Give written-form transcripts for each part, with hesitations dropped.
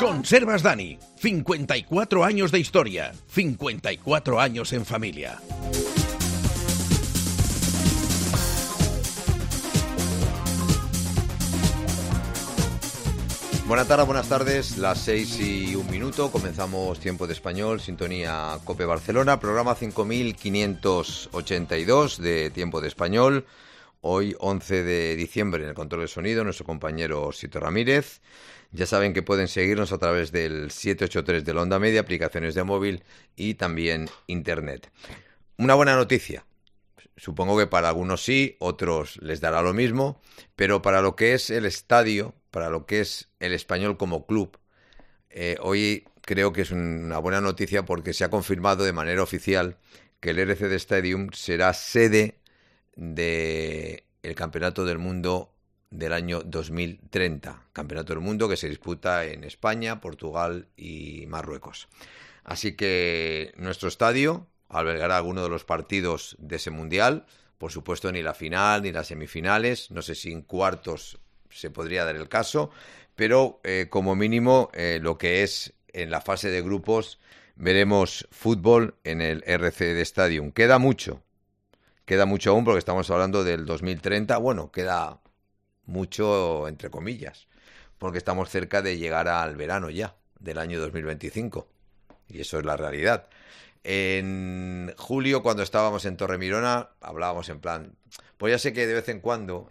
Conservas Dani, 54 años de historia, 54 años en familia. Buenas tardes, las 6:01, comenzamos Tiempo de Español, sintonía COPE Barcelona, programa 5582 de Tiempo de Español. Hoy, 11 de diciembre, en el control de sonido, nuestro compañero Sito Ramírez. Ya saben que pueden seguirnos a través del 783 de la Onda Media, aplicaciones de móvil y también Internet. Una buena noticia. Supongo que para algunos sí, otros les dará lo mismo, pero para lo que es el estadio, para lo que es el Español como club, hoy creo que es una buena noticia porque se ha confirmado de manera oficial que el RCD Stadium será sede del Campeonato del Mundo del año 2030. Campeonato del Mundo que se disputa en España, Portugal y Marruecos. Así que nuestro estadio albergará algunos de los partidos de ese mundial. Por supuesto, ni la final ni las semifinales. No sé si en cuartos se podría dar el caso, pero como mínimo lo que es en la fase de grupos veremos fútbol en el RCD Stadium. Queda mucho aún porque estamos hablando del 2030. Bueno, queda mucho entre comillas, porque estamos cerca de llegar al verano ya del año 2025 y eso es la realidad. En julio, cuando estábamos en Torremirona, hablábamos en plan, pues ya sé que de vez en cuando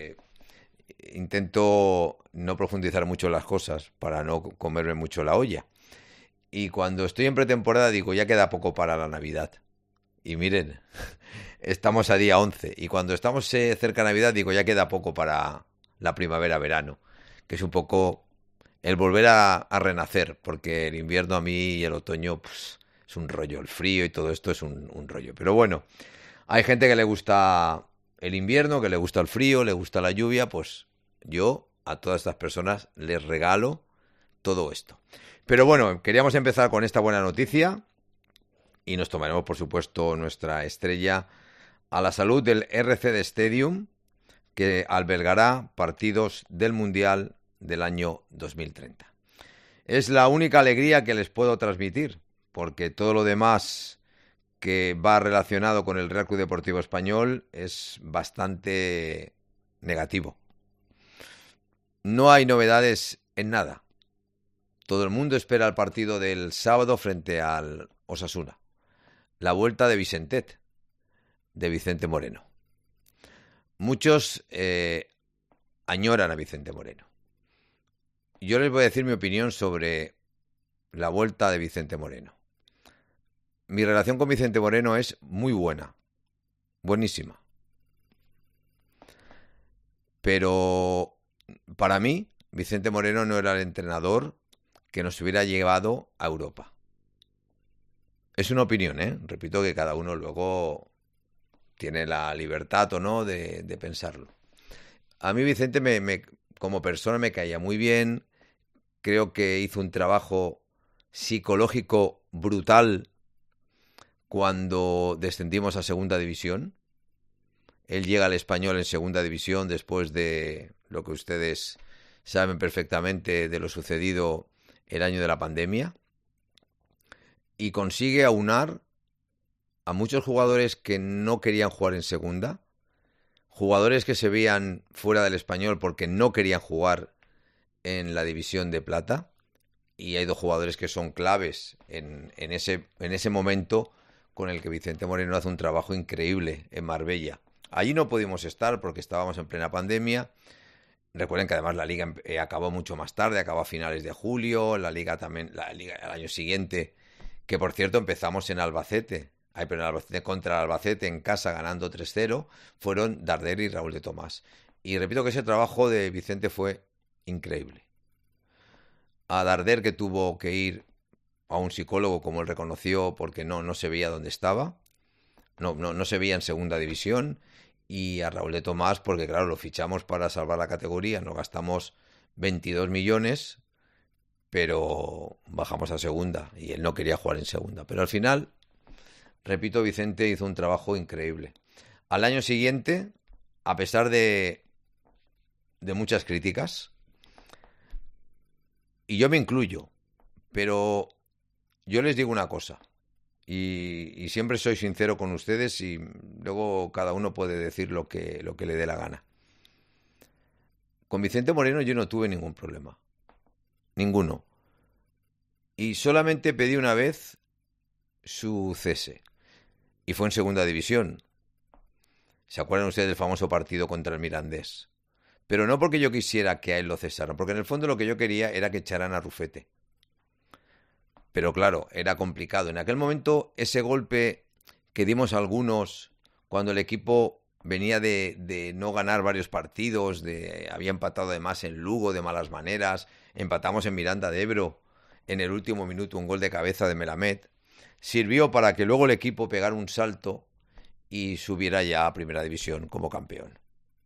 intento no profundizar mucho en las cosas para no comerme mucho la olla. Y cuando estoy en pretemporada digo, ya queda poco para la Navidad. Y miren, estamos a día 11. Y cuando estamos cerca de Navidad digo, ya queda poco para la primavera-verano. Que es un poco el volver a renacer. Porque el invierno a mí y el otoño pues, es un rollo. El frío y todo esto es un rollo. Pero bueno, hay gente que le gusta el invierno, que le gusta el frío, le gusta la lluvia. Pues yo a todas estas personas les regalo todo esto. Pero bueno, queríamos empezar con esta buena noticia y nos tomaremos, por supuesto, nuestra estrella a la salud del RCD Stadium, que albergará partidos del Mundial del año 2030. Es la única alegría que les puedo transmitir, porque todo lo demás que va relacionado con el Real Club Deportivo Español es bastante negativo. No hay novedades en nada. Todo el mundo espera el partido del sábado frente al Osasuna. La vuelta de Vicentet, de Vicente Moreno. Muchos añoran a Vicente Moreno. Yo les voy a decir mi opinión sobre la vuelta de Vicente Moreno. Mi relación con Vicente Moreno es muy buena, buenísima. Pero para mí, Vicente Moreno no era el entrenador que nos hubiera llevado a Europa. Es una opinión, ¿eh? Repito que cada uno luego tiene la libertad o no de pensarlo. A mí Vicente como persona me caía muy bien. Creo que hizo un trabajo psicológico brutal cuando descendimos a Segunda División. Él llega al Español en Segunda División después de lo que ustedes saben perfectamente de lo sucedido el año de la pandemia. Y consigue aunar a muchos jugadores que no querían jugar en segunda, jugadores que se veían fuera del Español porque no querían jugar en la división de plata, y hay dos jugadores que son claves en ese momento con el que Vicente Moreno hace un trabajo increíble en Marbella. Allí no pudimos estar porque estábamos en plena pandemia. Recuerden que además la liga acabó mucho más tarde, acabó a finales de julio, la liga el año siguiente, que por cierto empezamos en Albacete, contra el Albacete en casa ganando 3-0, fueron Darder y Raúl de Tomás. Y repito que ese trabajo de Vicente fue increíble. A Darder, que tuvo que ir a un psicólogo, como él reconoció, porque no se veía dónde estaba, no se veía en segunda división, y a Raúl de Tomás porque claro, lo fichamos para salvar la categoría, nos gastamos 22 millones, pero bajamos a segunda y él no quería jugar en segunda. Pero al final, repito, Vicente hizo un trabajo increíble. Al año siguiente, a pesar de muchas críticas, y yo me incluyo, pero yo les digo una cosa, y siempre soy sincero con ustedes y luego cada uno puede decir lo que le dé la gana. Con Vicente Moreno yo no tuve ningún problema, ninguno. Y solamente pedí una vez su cese, y fue en segunda división. ¿Se acuerdan ustedes del famoso partido contra el Mirandés? Pero no porque yo quisiera que a él lo cesaran, porque en el fondo lo que yo quería era que echaran a Rufete. Pero claro, era complicado. En aquel momento, ese golpe que dimos algunos cuando el equipo venía de no ganar varios partidos, había empatado además en Lugo de malas maneras, empatamos en Miranda de Ebro en el último minuto, un gol de cabeza de Melamed, sirvió para que luego el equipo pegara un salto y subiera ya a Primera División como campeón.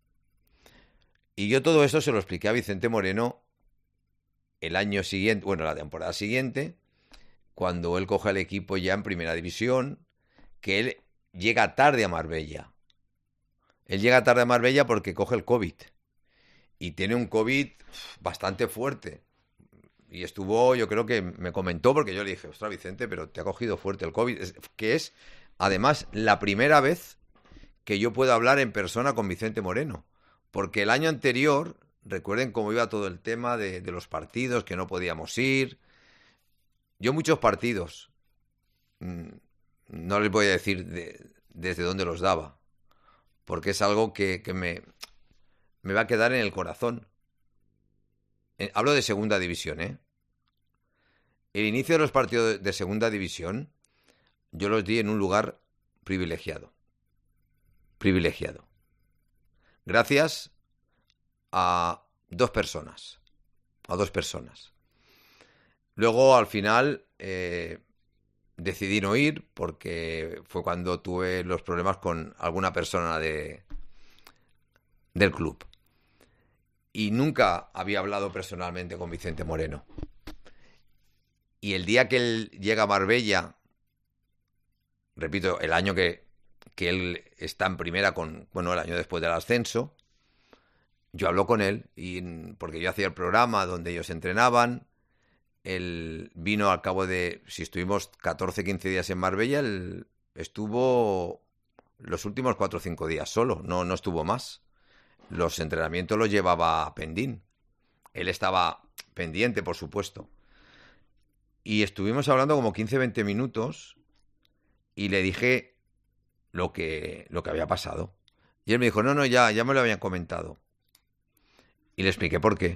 Y yo todo eso se lo expliqué a Vicente Moreno el año siguiente, bueno, la temporada siguiente, cuando él coge al equipo ya en Primera División, que él llega tarde a Marbella. Él llega tarde a Marbella porque coge el COVID. Y tiene un COVID bastante fuerte. Y estuvo, yo creo que me comentó, porque yo le dije, ostras, Vicente, pero te ha cogido fuerte el COVID. Que es, además, la primera vez que yo puedo hablar en persona con Vicente Moreno. Porque el año anterior, recuerden cómo iba todo el tema de los partidos, que no podíamos ir. Yo muchos partidos, no les voy a decir desde dónde los daba, porque es algo que me va a quedar en el corazón. Hablo de segunda división, ¿eh? El inicio de los partidos de segunda división, yo los di en un lugar privilegiado. Privilegiado. Gracias a dos personas. Luego, al final, decidí no ir porque fue cuando tuve los problemas con alguna persona del club. Y nunca había hablado personalmente con Vicente Moreno. Y el día que él llega a Marbella, repito, el año que él está en primera, el año después del ascenso, yo hablo con él, porque yo hacía el programa donde ellos entrenaban. Él vino al cabo de, si estuvimos 14, 15 días en Marbella, él estuvo los últimos 4 o 5 días solo, no estuvo más. Los entrenamientos los llevaba Pendín. Él estaba pendiente, por supuesto. Y estuvimos hablando como 15, 20 minutos y le dije lo que había pasado. Y él me dijo, no, ya me lo habían comentado. Y le expliqué por qué.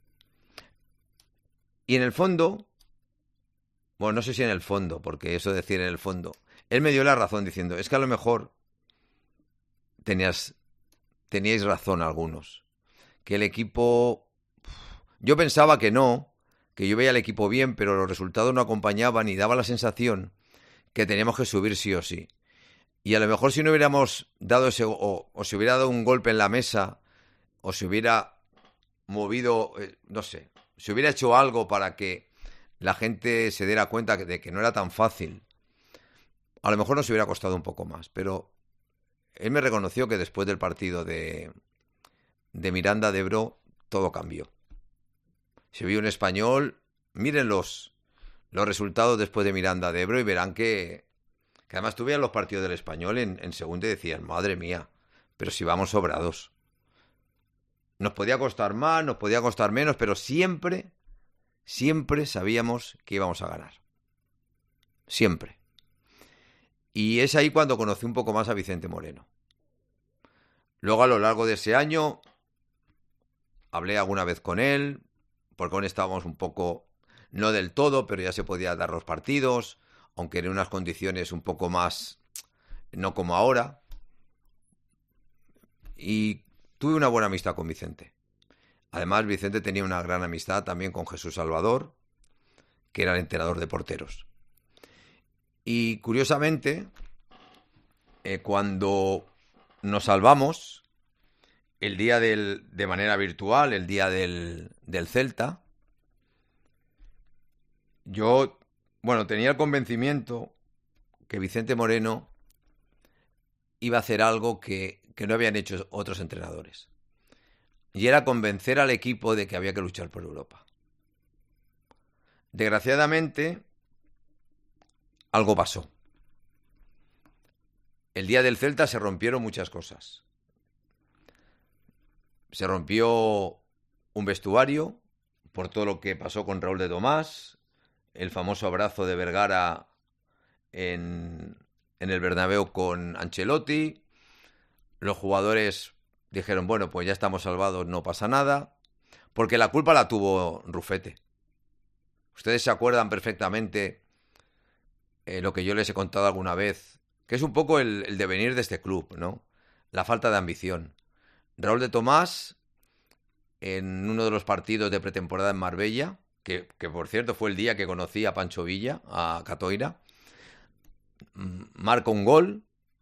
Y en el fondo, bueno, no sé si en el fondo, porque eso de decir en el fondo, él me dio la razón diciendo, es que a lo mejor teníais razón algunos, que el equipo, yo pensaba que no, que yo veía al equipo bien, pero los resultados no acompañaban y daba la sensación que teníamos que subir sí o sí. Y a lo mejor si no hubiéramos dado ese, o se hubiera dado un golpe en la mesa, o se hubiera movido, no sé, se hubiera hecho algo para que la gente se diera cuenta de que no era tan fácil, a lo mejor nos hubiera costado un poco más. Pero él me reconoció que después del partido de Miranda de Ebro, todo cambió. Se vio un Español, miren los resultados después de Miranda de Ebro y verán que además tú veías los partidos del Español en segunda y decían, madre mía, pero si vamos sobrados. Nos podía costar más, nos podía costar menos, pero siempre sabíamos que íbamos a ganar. Siempre. Y es ahí cuando conocí un poco más a Vicente Moreno. Luego, a lo largo de ese año, hablé alguna vez con él, porque aún estábamos un poco, no del todo, pero ya se podía dar los partidos, aunque en unas condiciones un poco más, no como ahora. Y tuve una buena amistad con Vicente. Además, Vicente tenía una gran amistad también con Jesús Salvador, que era el entrenador de porteros. Y curiosamente, cuando nos salvamos, el día de manera virtual, el día del Celta, yo, tenía el convencimiento que Vicente Moreno iba a hacer algo que no habían hecho otros entrenadores. Y era convencer al equipo de que había que luchar por Europa. Desgraciadamente, algo pasó. El día del Celta se rompieron muchas cosas. Se rompió un vestuario por todo lo que pasó con Raúl de Tomás, el famoso abrazo de Vergara en el Bernabéu con Ancelotti. Los jugadores dijeron, bueno, pues ya estamos salvados, no pasa nada, porque la culpa la tuvo Rufete. Ustedes se acuerdan perfectamente lo que yo les he contado alguna vez, que es un poco el devenir de este club, ¿no? La falta de ambición. Raúl de Tomás, en uno de los partidos de pretemporada en Marbella, que por cierto fue el día que conocí a Pancho Villa, a Catoira, marca un gol,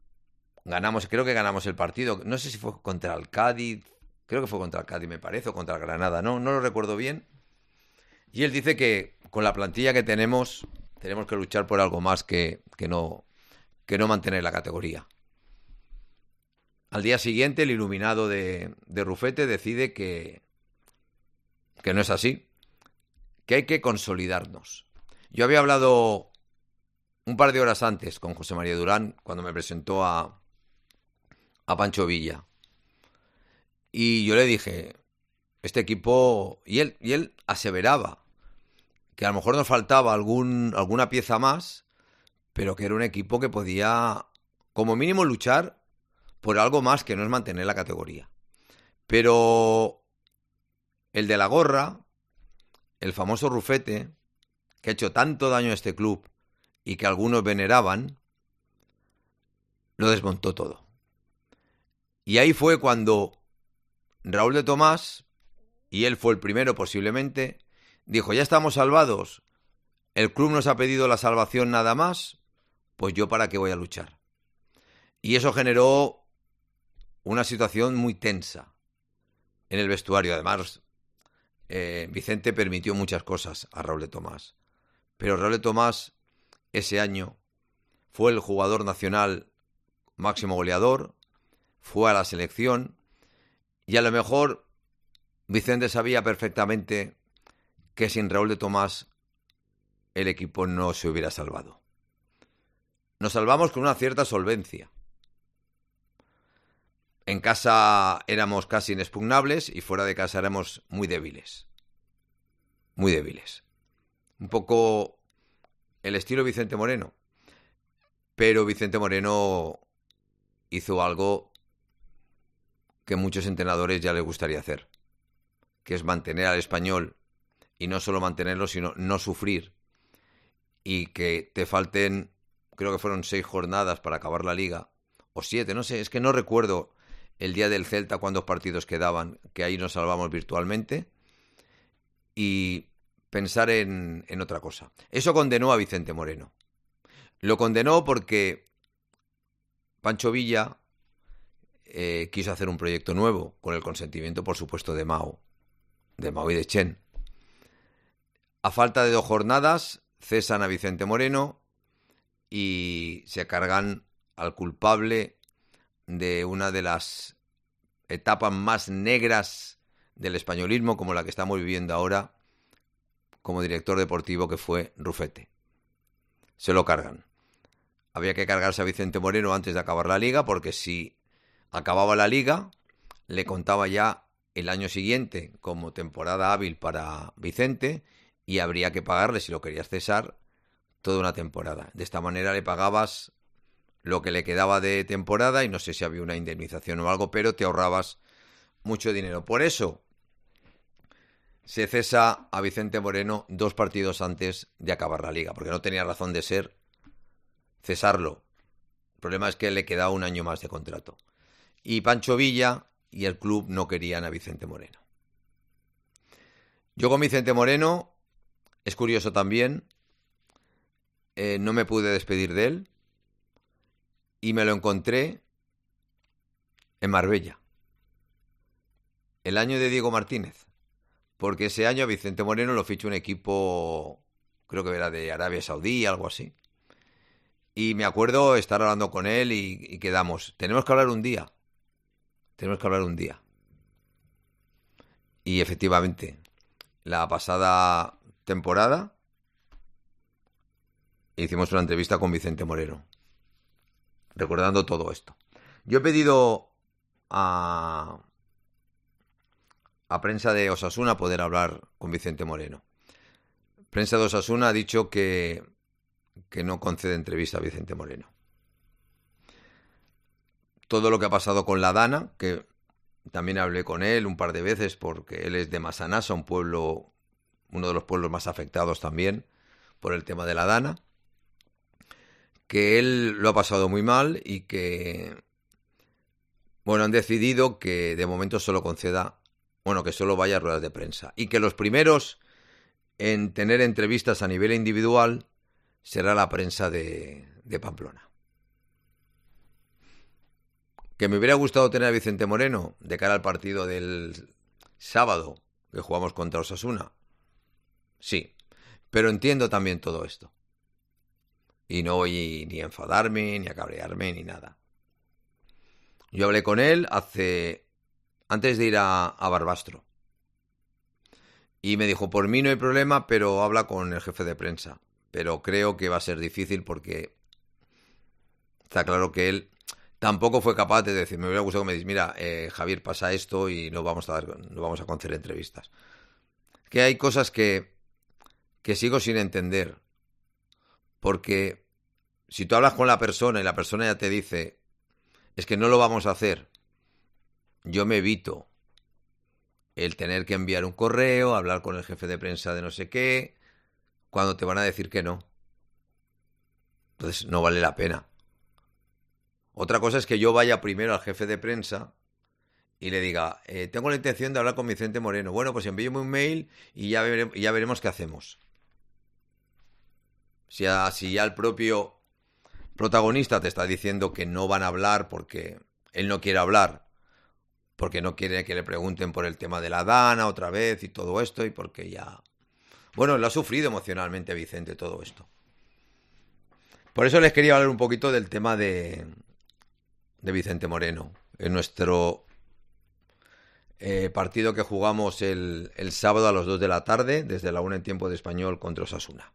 creo que ganamos el partido, no sé si fue contra el Cádiz, creo que fue contra el Cádiz me parece, o contra el Granada, no lo recuerdo bien, y él dice que con la plantilla que tenemos que luchar por algo más que no mantener la categoría. Al día siguiente el iluminado de Rufete decide que no es así, que hay que consolidarnos. Yo había hablado un par de horas antes con José María Durán cuando me presentó a Pancho Villa. Y yo le dije, este equipo... Y él aseveraba que a lo mejor nos faltaba alguna pieza más, pero que era un equipo que podía, como mínimo, luchar por algo más que no es mantener la categoría. Pero el de la gorra, el famoso Rufete, que ha hecho tanto daño a este club y que algunos veneraban, lo desmontó todo. Y ahí fue cuando Raúl de Tomás, y él fue el primero posiblemente, dijo, ya estamos salvados, el club nos ha pedido la salvación nada más, pues yo para qué voy a luchar. Y eso generó una situación muy tensa en el vestuario. Además, Vicente permitió muchas cosas a Raúl de Tomás. Pero Raúl de Tomás ese año fue el jugador nacional máximo goleador, fue a la selección y a lo mejor Vicente sabía perfectamente que sin Raúl de Tomás el equipo no se hubiera salvado. Nos salvamos con una cierta solvencia. En casa éramos casi inexpugnables y fuera de casa éramos muy débiles. Muy débiles. Un poco el estilo Vicente Moreno. Pero Vicente Moreno hizo algo que muchos entrenadores ya les gustaría hacer, que es mantener al Español, y no solo mantenerlo, sino no sufrir, y que te falten, creo que fueron 6 jornadas para acabar la liga, o 7, no sé, es que no recuerdo el día del Celta cuántos partidos quedaban, que ahí nos salvamos virtualmente, y pensar en otra cosa. Eso condenó a Vicente Moreno. Lo condenó porque Pancho Villa quiso hacer un proyecto nuevo, con el consentimiento, por supuesto, de Mao y de Chen. A falta de 2 jornadas, cesan a Vicente Moreno y se cargan al culpable de una de las etapas más negras del españolismo, como la que estamos viviendo ahora, como director deportivo, que fue Rufete. Se lo cargan. Había que cargarse a Vicente Moreno antes de acabar la liga, porque si acababa la liga, le contaba ya el año siguiente como temporada hábil para Vicente y habría que pagarle, si lo querías cesar, toda una temporada. De esta manera le pagabas lo que le quedaba de temporada y no sé si había una indemnización o algo, pero te ahorrabas mucho dinero. Por eso se cesa a Vicente Moreno 2 partidos antes de acabar la liga, porque no tenía razón de ser cesarlo. El problema es que le quedaba un año más de contrato. Y Pancho Villa y el club no querían a Vicente Moreno. Yo con Vicente Moreno, es curioso también, no me pude despedir de él y me lo encontré en Marbella, el año de Diego Martínez, porque ese año a Vicente Moreno lo fichó un equipo, creo que era de Arabia Saudí, algo así. Y me acuerdo estar hablando con él y quedamos, tenemos que hablar un día. Y efectivamente, la pasada temporada hicimos una entrevista con Vicente Moreno, recordando todo esto. Yo he pedido a prensa de Osasuna poder hablar con Vicente Moreno. Prensa de Osasuna ha dicho que no concede entrevista a Vicente Moreno. Todo lo que ha pasado con la Dana, que también hablé con él un par de veces porque él es de Massanassa, un pueblo, uno de los pueblos más afectados también por el tema de la Dana, que él lo ha pasado muy mal y que, bueno, han decidido que de momento solo conceda, bueno, que solo vaya a ruedas de prensa y que los primeros en tener entrevistas a nivel individual será la prensa de Pamplona. ¿Que me hubiera gustado tener a Vicente Moreno de cara al partido del sábado que jugamos contra Osasuna? Sí, pero entiendo también todo esto. Y no voy ni a enfadarme, ni a cabrearme, ni nada. Yo hablé con él antes de ir a Barbastro. Y me dijo, por mí no hay problema, pero habla con el jefe de prensa. Pero creo que va a ser difícil porque está claro que él tampoco fue capaz de decir, me hubiera gustado que me dices, mira, Javier, pasa esto y no vamos a conceder entrevistas. Que hay cosas que sigo sin entender. Porque si tú hablas con la persona y la persona ya te dice, es que no lo vamos a hacer, yo me evito el tener que enviar un correo, hablar con el jefe de prensa de no sé qué, cuando te van a decir que no. Entonces no vale la pena. Otra cosa es que yo vaya primero al jefe de prensa y le diga, tengo la intención de hablar con Vicente Moreno. Bueno, pues envíeme un mail y ya veremos qué hacemos. Si ya el propio protagonista te está diciendo que no van a hablar porque él no quiere hablar, porque no quiere que le pregunten por el tema de la Dana otra vez y todo esto, y porque ya... Bueno, lo ha sufrido emocionalmente Vicente todo esto. Por eso les quería hablar un poquito del tema de Vicente Moreno. En nuestro partido que jugamos el sábado a las 2 de la tarde, desde la 1 en tiempo de español contra Osasuna.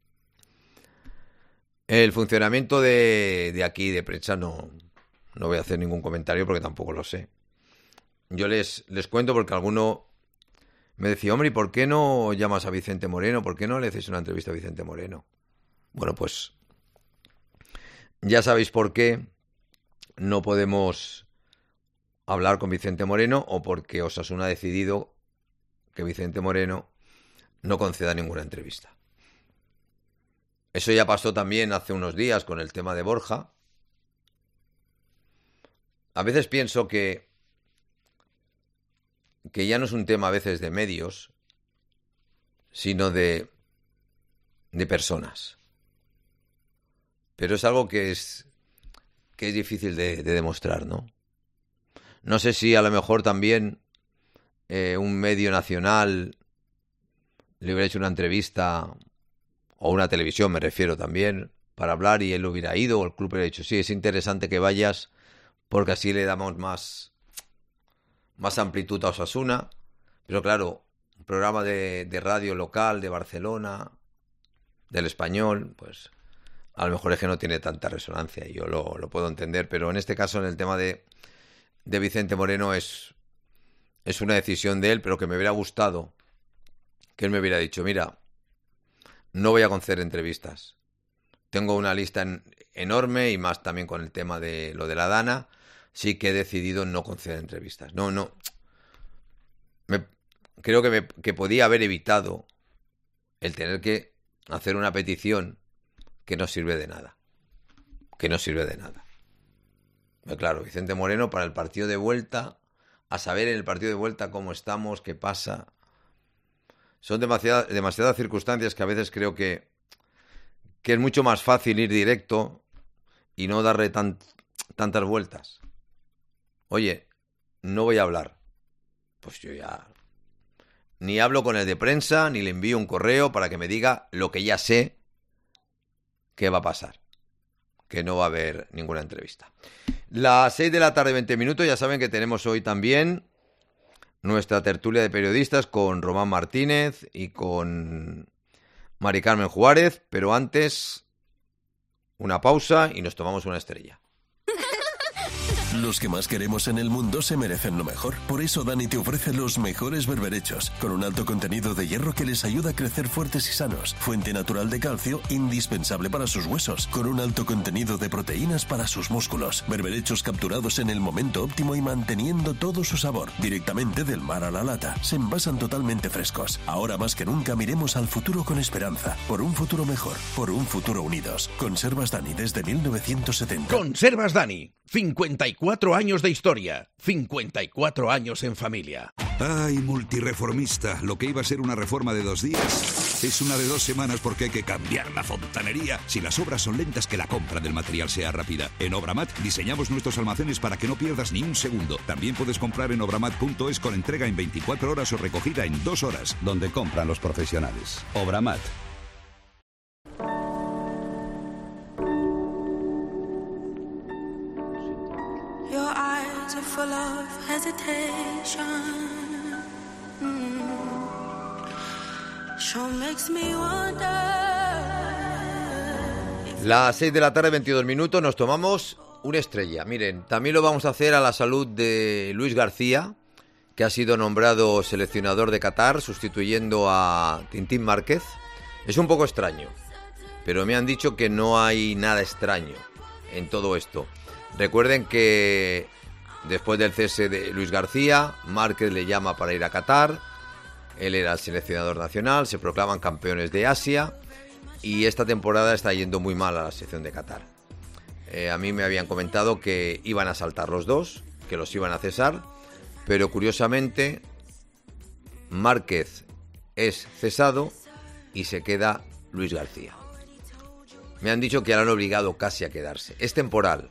El funcionamiento de aquí, de prensa, no voy a hacer ningún comentario porque tampoco lo sé. Yo les cuento porque alguno me decía, hombre, ¿y por qué no llamas a Vicente Moreno? ¿Por qué no le haces una entrevista a Vicente Moreno? Bueno, pues ya sabéis por qué no podemos hablar con Vicente Moreno o porque Osasuna ha decidido que Vicente Moreno no conceda ninguna entrevista. Eso ya pasó también hace unos días con el tema de Borja. A veces pienso que ya no es un tema a veces de medios, sino de personas. Pero es algo que es difícil de demostrar, ¿no? No sé si a lo mejor también un medio nacional le hubiera hecho una entrevista, o una televisión me refiero también, para hablar y él hubiera ido, o el club hubiera dicho, sí, es interesante que vayas, porque así le damos más amplitud a Osasuna. Pero claro, un programa de radio local de Barcelona, del Español, pues a lo mejor es que no tiene tanta resonancia y yo lo puedo entender, pero en este caso, en el tema de Vicente Moreno, es una decisión de él, pero que me hubiera gustado que él me hubiera dicho, mira, no voy a conceder entrevistas. Tengo una lista enorme y más también con el tema de lo de la Dana. Sí que he decidido no conceder entrevistas. No. Creo que podía haber evitado el tener que hacer una petición que no sirve de nada. Pero claro, Vicente Moreno para el partido de vuelta, a saber en el partido de vuelta cómo estamos, qué pasa. Son demasiadas circunstancias que a veces creo que es mucho más fácil ir directo y no darle tantas vueltas. Oye, no voy a hablar. Pues yo ya ni hablo con el de prensa, ni le envío un correo para que me diga lo que ya sé que va a pasar. Que no va a haber ninguna entrevista. Las 6 de la tarde, 20 minutos, ya saben que tenemos hoy también nuestra tertulia de periodistas con Román Martínez y con Mari Carmen Juárez, pero antes una pausa y nos tomamos una estrella. Los que más queremos en el mundo se merecen lo mejor. Por eso Dani te ofrece los mejores berberechos, con un alto contenido de hierro que les ayuda a crecer fuertes y sanos. Fuente natural de calcio, indispensable para sus huesos, con un alto contenido de proteínas para sus músculos. Berberechos capturados en el momento óptimo y manteniendo todo su sabor, directamente del mar a la lata. Se envasan totalmente frescos. Ahora más que nunca miremos al futuro con esperanza. Por un futuro mejor, por un futuro unidos. Conservas Dani desde 1970. Conservas Dani. 54 años de historia, 54 años en familia. Ay, multireformista, lo que iba a ser una reforma de 2 días es una de 2 semanas porque hay que cambiar la fontanería. Si las obras son lentas, que la compra del material sea rápida. En Obramat diseñamos nuestros almacenes para que no pierdas ni un segundo. También puedes comprar en obramat.es con entrega en 24 horas o recogida en 2 horas, donde compran los profesionales. Obramat. Full of hesitation. Sure makes me wonder. Las 6 de la tarde, 22 minutos, nos tomamos una estrella. Miren, también lo vamos a hacer a la salud de Luis García, que ha sido nombrado seleccionador de Qatar, sustituyendo a Tintín Márquez. Es un poco extraño, pero me han dicho que no hay nada extraño en todo esto. Recuerden que después del cese de Luis García, Márquez le llama para ir a Qatar. Él era el seleccionador nacional, se proclaman campeones de Asia y esta temporada está yendo muy mal a la selección de Qatar. A mí me habían comentado que iban a saltar los dos, que los iban a cesar, pero curiosamente Márquez es cesado y se queda Luis García. Me han dicho que le han obligado casi a quedarse. Es temporal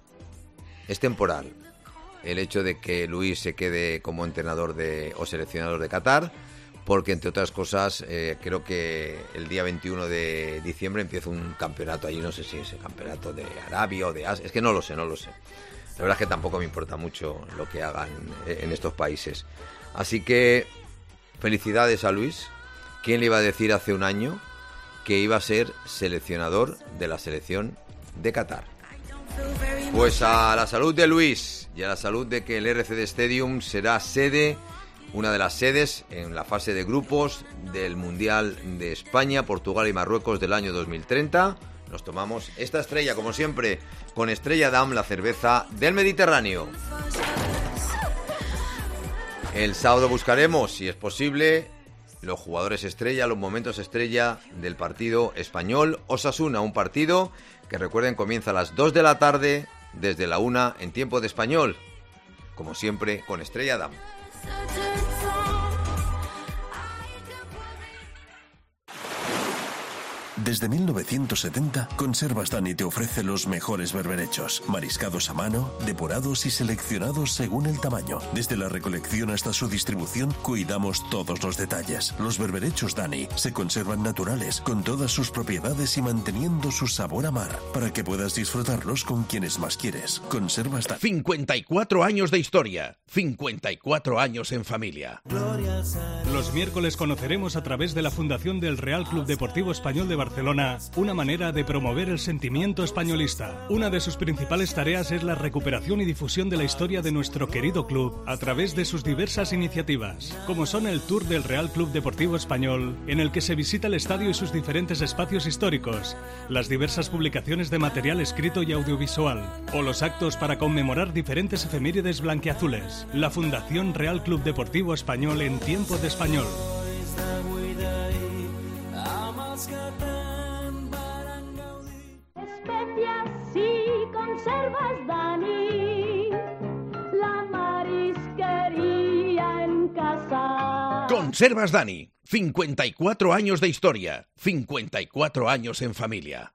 el hecho de que Luis se quede como entrenador o seleccionador de Qatar, porque entre otras cosas creo que el día 21 de diciembre empieza un campeonato allí, no sé si es el campeonato de Arabia o de Asia, es que no lo sé. La verdad es que tampoco me importa mucho lo que hagan en estos países. Así que felicidades a Luis. ¿Quién le iba a decir hace un año que iba a ser seleccionador de la selección de Qatar? Pues a la salud de Luis y a la salud de que el RCD Stadium será sede, una de las sedes en la fase de grupos del Mundial de España, Portugal y Marruecos del año 2030. Nos tomamos esta estrella, como siempre, con Estrella Damm, la cerveza del Mediterráneo. El sábado buscaremos, si es posible, los jugadores estrella, los momentos estrella del partido Español-Osasuna, un partido que, recuerden, comienza a las 2 de la tarde, desde la 1 en tiempo de español, como siempre con Estrella Damm. Desde 1970, Conservas Dani te ofrece los mejores berberechos, mariscados a mano, depurados y seleccionados según el tamaño. Desde la recolección hasta su distribución, cuidamos todos los detalles. Los berberechos Dani se conservan naturales, con todas sus propiedades y manteniendo su sabor a mar, para que puedas disfrutarlos con quienes más quieres. Conservas Dani. 54 años de historia, 54 años en familia. Los miércoles conoceremos a través de la Fundación del Real Club Deportivo Español de Barcelona una manera de promover el sentimiento españolista. Una de sus principales tareas es la recuperación y difusión de la historia de nuestro querido club a través de sus diversas iniciativas, como son el Tour del Real Club Deportivo Español, en el que se visita el estadio y sus diferentes espacios históricos, las diversas publicaciones de material escrito y audiovisual, o los actos para conmemorar diferentes efemérides blanquiazules. La Fundación Real Club Deportivo Español en tiempo de español. Especias y conservas Dani, la marisquería en casa. Conservas Dani, 54 años de historia, 54 años en familia.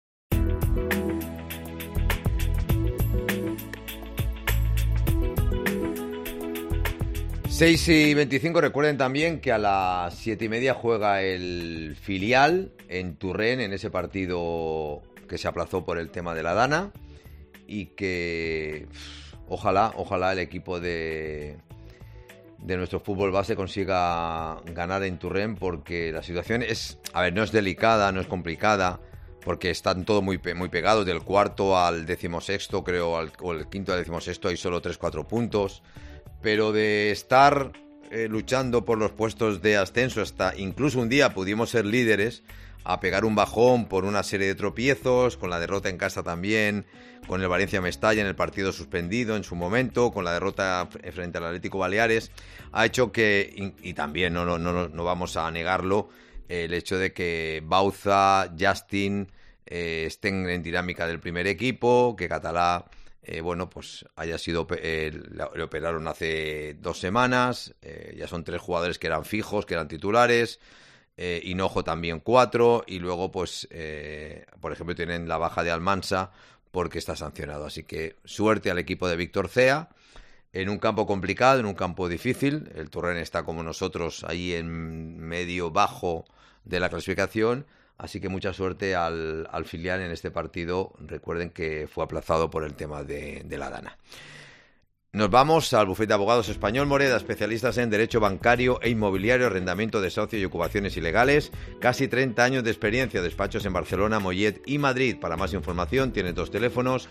Seis y 25, recuerden también que a las 7:30 juega el filial en Turren, en ese partido que se aplazó por el tema de la Dana, y que ojalá el equipo de nuestro fútbol base consiga ganar en Turren, porque la situación no es delicada, no es complicada, porque están todos muy pegados, del cuarto al 16º, creo, o el quinto al 16º hay solo 3-4 puntos, pero de estar luchando por los puestos de ascenso hasta incluso un día pudimos ser líderes, a pegar un bajón por una serie de tropiezos, con la derrota en casa también, con el Valencia Mestalla en el partido suspendido en su momento, con la derrota frente al Atlético Baleares, ha hecho que, y también no vamos a negarlo, el hecho de que Bauza, Justin estén en dinámica del primer equipo, que Catalá, pues haya sido, le operaron hace 2 semanas, ya son 3 jugadores que eran fijos, que eran titulares, Hinojo también 4, y luego pues por ejemplo tienen la baja de Almansa porque está sancionado, así que suerte al equipo de Víctor Cea en un campo complicado, en un campo difícil. El Turren está como nosotros ahí en medio bajo de la clasificación, así que mucha suerte al filial en este partido. Recuerden que fue aplazado por el tema de la Dana. Nos vamos al bufete de abogados Español Moreda, especialistas en derecho bancario e inmobiliario, arrendamiento, desahucio y ocupaciones ilegales. Casi 30 años de experiencia, despachos en Barcelona, Mollet y Madrid. Para más información tiene 2 teléfonos,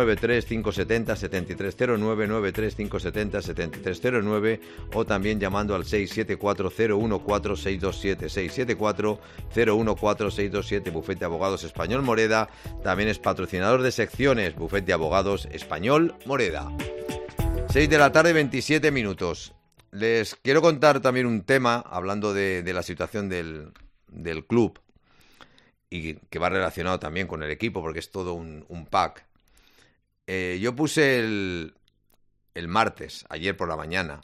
93570-7309, 93570-7309, o también llamando al 674-014-627, 674-014-627. Bufete de abogados Español Moreda también es patrocinador de secciones. Bufete de abogados Español Moreda. 6 de la tarde, 27 minutos. Les quiero contar también un tema, hablando de la situación del club, y que va relacionado también con el equipo, porque es todo un pack. Yo puse el martes, ayer por la mañana,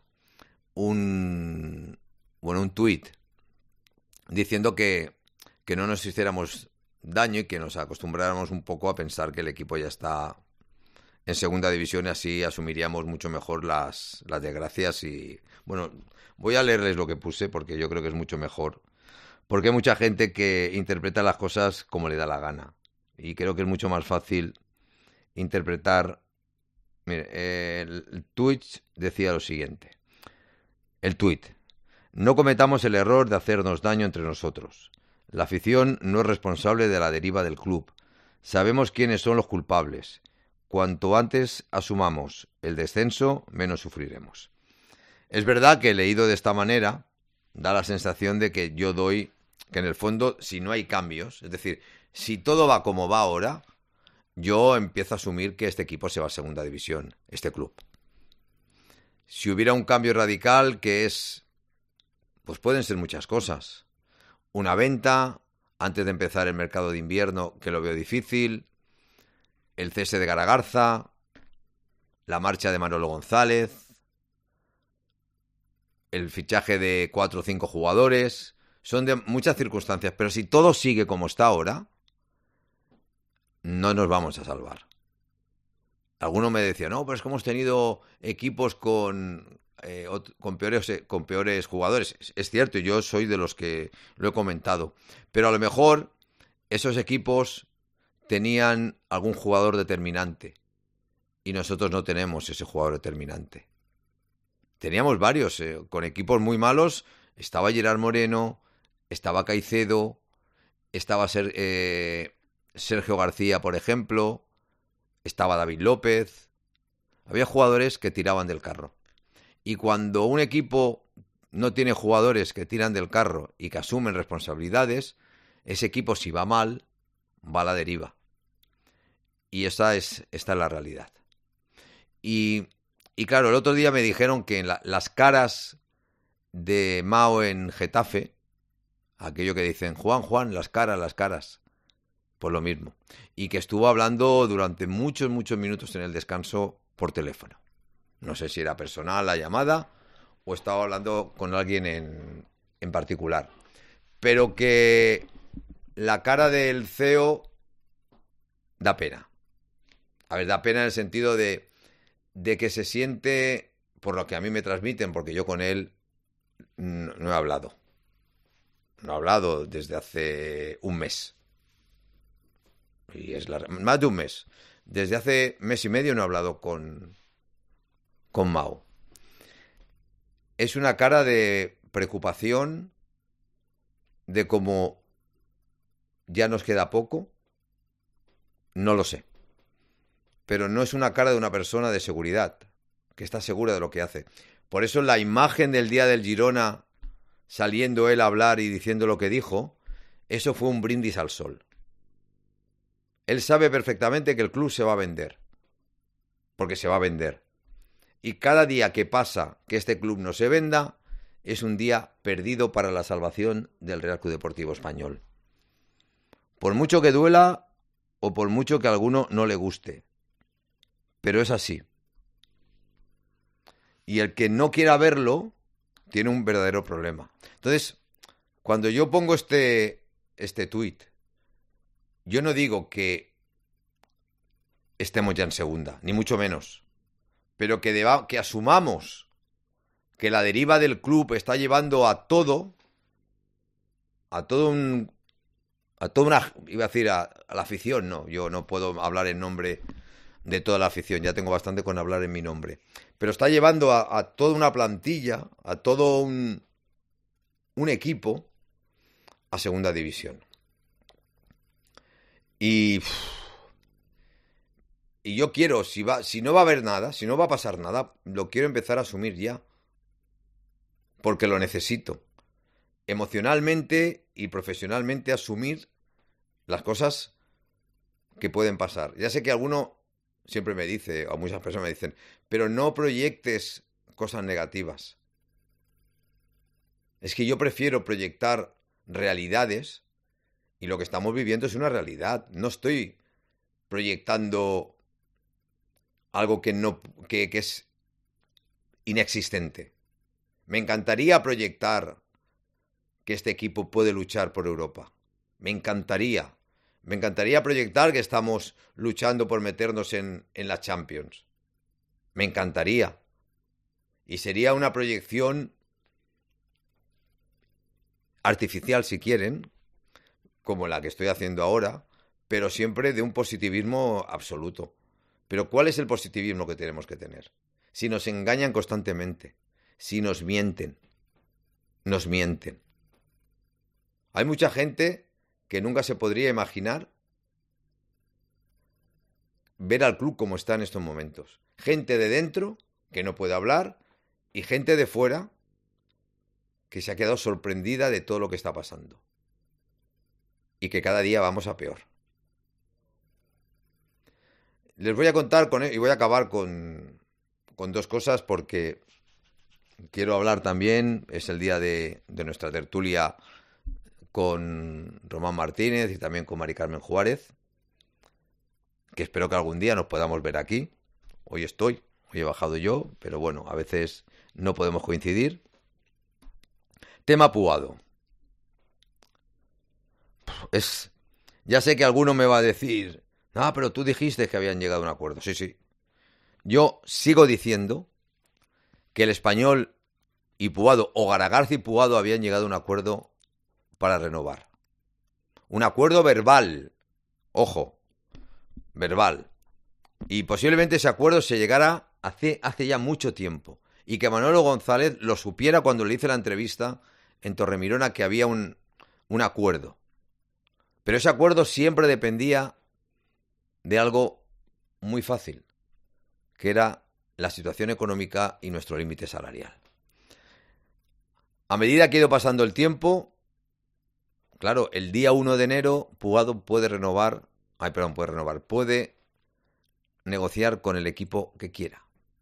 un tuit diciendo que no nos hiciéramos daño y que nos acostumbráramos un poco a pensar que el equipo ya está en segunda división, y así asumiríamos mucho mejor las desgracias. Y bueno, voy a leerles lo que puse porque yo creo que es mucho mejor, porque hay mucha gente que interpreta las cosas como le da la gana, y creo que es mucho más fácil interpretar. Mire, el tuit decía lo siguiente: el tuit: no cometamos el error de hacernos daño entre nosotros. La afición no es responsable de la deriva del club. Sabemos quiénes son los culpables. Cuanto antes asumamos el descenso, menos sufriremos. Es verdad que leído de esta manera, da la sensación de que yo doy, que en el fondo, si no hay cambios, es decir, si todo va como va ahora, yo empiezo a asumir que este equipo se va a segunda división, este club. Si hubiera un cambio radical, pues pueden ser muchas cosas. Una venta, antes de empezar el mercado de invierno, que lo veo difícil. El cese de Garagarza, la marcha de Manolo González, el fichaje de 4 o 5 jugadores. Son de muchas circunstancias, pero si todo sigue como está ahora, no nos vamos a salvar. Alguno me decía, no, pero es que hemos tenido equipos con peores jugadores. Es cierto, yo soy de los que lo he comentado, pero a lo mejor esos equipos tenían algún jugador determinante y nosotros no tenemos ese jugador determinante. Teníamos varios, con equipos muy malos. Estaba Gerard Moreno, estaba Caicedo, estaba Sergio García, por ejemplo, estaba David López. Había jugadores que tiraban del carro. Y cuando un equipo no tiene jugadores que tiran del carro y que asumen responsabilidades, ese equipo, si va mal, va a la deriva. Y esta es la realidad. Y claro, el otro día me dijeron que en las caras de Mao en Getafe, aquello que dicen, Juan, las caras, pues lo mismo. Y que estuvo hablando durante muchos minutos en el descanso por teléfono. No sé si era personal la llamada o estaba hablando con alguien en particular. Pero que la cara del CEO da pena. A ver, da pena en el sentido de que se siente, por lo que a mí me transmiten, porque yo con él no he hablado. No he hablado desde hace un mes. Y es más de un mes. Desde hace mes y medio no he hablado con Mao. Es una cara de preocupación, de cómo ya nos queda poco, No lo sé. Pero no es una cara de una persona de seguridad, que está segura de lo que hace. Por eso la imagen del día del Girona, saliendo él a hablar y diciendo lo que dijo, eso fue un brindis al sol. Él sabe perfectamente que el club se va a vender. Porque se va a vender. Y cada día que pasa que este club no se venda, es un día perdido para la salvación del Real Club Deportivo Español. Por mucho que duela o por mucho que a alguno no le guste. Pero es así. Y el que no quiera verlo tiene un verdadero problema. Entonces, cuando yo pongo este tuit, yo no digo que estemos ya en segunda, ni mucho menos. Pero que asumamos que la deriva del club está llevando a la afición, no, yo no puedo hablar en nombre de toda la afición, ya tengo bastante con hablar en mi nombre, pero está llevando a toda una plantilla, a todo un equipo a segunda división. Y yo quiero, si no va a haber nada, si no va a pasar nada, lo quiero empezar a asumir ya. Porque lo necesito. Emocionalmente y profesionalmente asumir las cosas que pueden pasar. Ya sé que alguno siempre me dice, o muchas personas me dicen, pero no proyectes cosas negativas. Es que yo prefiero proyectar realidades y lo que estamos viviendo es una realidad. No estoy proyectando algo que es inexistente. Me encantaría proyectar que este equipo puede luchar por Europa. Me encantaría proyectar que estamos luchando por meternos en la Champions. Me encantaría. Y sería una proyección artificial, si quieren, como la que estoy haciendo ahora, pero siempre de un positivismo absoluto. Pero ¿cuál es el positivismo que tenemos que tener? Si nos engañan constantemente, si nos mienten. Hay mucha gente que nunca se podría imaginar ver al club como está en estos momentos. Gente de dentro que no puede hablar y gente de fuera que se ha quedado sorprendida de todo lo que está pasando. Y que cada día vamos a peor. Les voy a contar y voy a acabar con dos cosas porque quiero hablar también, es el día de nuestra tertulia con Román Martínez y también con Mari Carmen Juárez, que espero que algún día nos podamos ver aquí. Hoy he bajado yo, pero bueno, a veces no podemos coincidir. Tema Puado. Ya sé que alguno me va a decir, pero tú dijiste que habían llegado a un acuerdo. Sí. Yo sigo diciendo que el Español y Puado, o Garagarza y Puado, habían llegado a un acuerdo para renovar. Un acuerdo verbal. Ojo, verbal. Y posiblemente ese acuerdo se llegara hace ya mucho tiempo. Y que Manolo González lo supiera cuando le hice la entrevista en Torremirona que había un acuerdo. Pero ese acuerdo siempre dependía de algo muy fácil, que era la situación económica y nuestro límite salarial. A medida que ha ido pasando el tiempo, claro, el día 1 de enero Puado puede negociar con el equipo que quiera.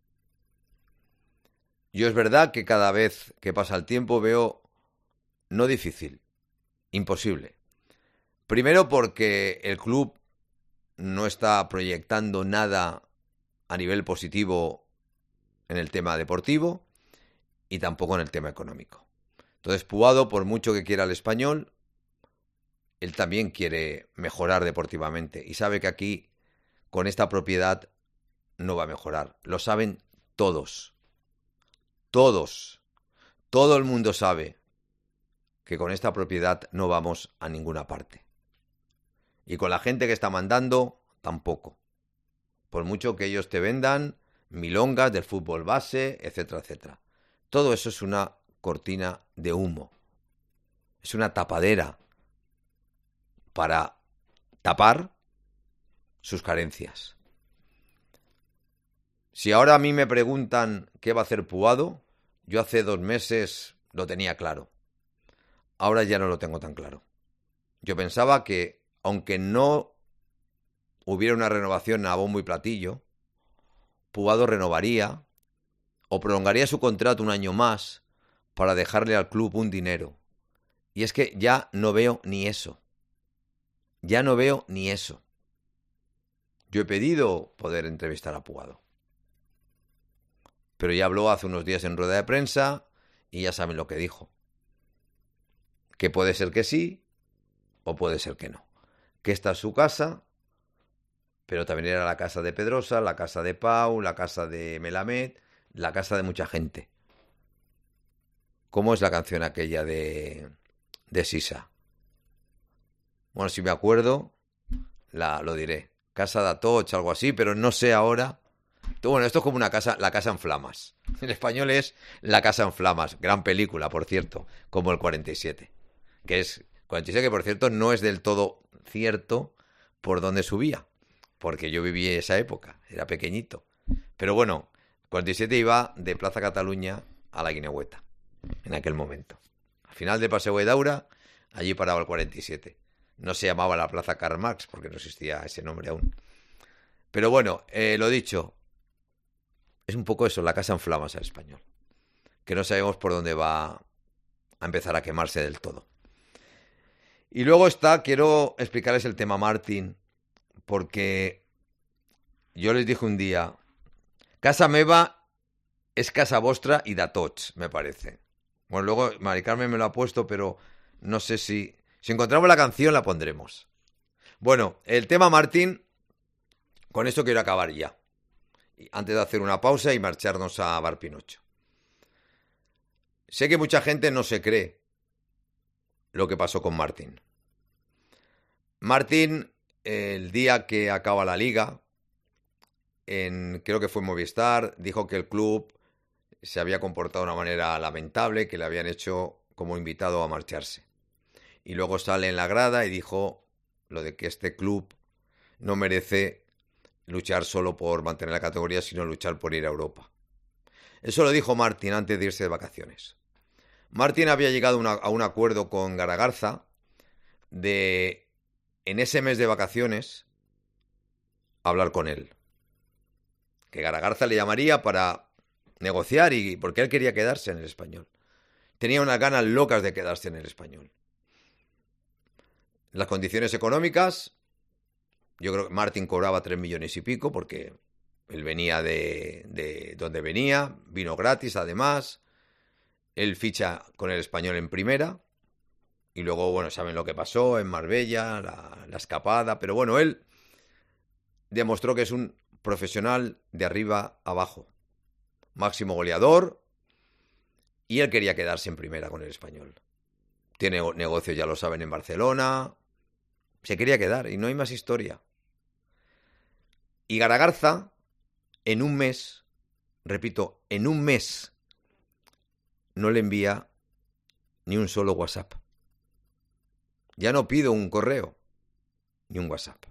Yo es verdad que cada vez que pasa el tiempo veo no difícil, imposible. Primero porque el club no está proyectando nada a nivel positivo en el tema deportivo y tampoco en el tema económico. Entonces Puado, por mucho que quiera el Español, él también quiere mejorar deportivamente y sabe que aquí, con esta propiedad, no va a mejorar. Lo saben todos. Todos. Todo el mundo sabe que con esta propiedad no vamos a ninguna parte. Y con la gente que está mandando, tampoco. Por mucho que ellos te vendan milongas del fútbol base, etcétera, etcétera. Todo eso es una cortina de humo. Es una tapadera para tapar sus carencias. Si ahora a mí me preguntan qué va a hacer Puado, yo hace 2 meses lo tenía claro. Ahora ya no lo tengo tan claro. Yo pensaba que, aunque no hubiera una renovación a bombo y platillo, Puado renovaría o prolongaría su contrato un año más para dejarle al club un dinero. Y es que ya no veo ni eso. Ya no veo ni eso. Yo he pedido poder entrevistar a Puado. Pero ya habló hace unos días en rueda de prensa y ya saben lo que dijo. Que puede ser que sí o puede ser que no. Que esta es su casa, pero también era la casa de Pedrosa, la casa de Pau, la casa de Melamed, la casa de mucha gente. ¿Cómo es la canción aquella de Sisa? Bueno, si me acuerdo, lo diré. Casa de Atoch, algo así, pero no sé ahora. Bueno, esto es como la casa en flamas. En español es La casa en flamas. Gran película, por cierto, como el 47. Que es 47, que por cierto no es del todo cierto por dónde subía. Porque yo viví esa época, era pequeñito. Pero bueno, 47 iba de Plaza Cataluña a la Guineueta, en aquel momento. Al final de Paseo de Daura, allí paraba el 47. No se llamaba la Plaza Karl Marx, porque no existía ese nombre aún. Pero bueno, lo dicho, es un poco eso, la casa en flamas al español. Que no sabemos por dónde va a empezar a quemarse del todo. Y luego quiero explicarles el tema Martín, porque yo les dije un día, casa meva es casa vostra y d'Atoch, me parece. Bueno, luego Mari Carmen me lo ha puesto, pero no sé si encontramos la canción la pondremos. Bueno, el tema Martín, con esto quiero acabar ya. Antes de hacer una pausa y marcharnos a Bar Pinocho. Sé que mucha gente no se cree lo que pasó con Martín. Martín, el día que acaba la liga, creo que fue Movistar, dijo que el club se había comportado de una manera lamentable, que le habían hecho como invitado a marcharse. Y luego sale en la grada y dijo lo de que este club no merece luchar solo por mantener la categoría, sino luchar por ir a Europa. Eso lo dijo Martín antes de irse de vacaciones. Martín había llegado a un acuerdo con Garagarza de, en ese mes de vacaciones, hablar con él. Que Garagarza le llamaría para negociar, porque él quería quedarse en el Español. Tenía unas ganas locas de quedarse en el Español. Las condiciones económicas, yo creo que Martín cobraba 3 millones y pico, porque él venía de donde venía, vino gratis además. Él ficha con el Español en primera. Y luego, bueno, saben lo que pasó en Marbella, la escapada. Pero bueno, él demostró que es un profesional de arriba abajo. Máximo goleador. Y él quería quedarse en primera con el Español. Tiene negocio, ya lo saben, en Barcelona. Se quería quedar y no hay más historia. Y Garagarza, en un mes, repito, en un mes, no le envía ni un solo WhatsApp. Ya no pido un correo, ni un WhatsApp.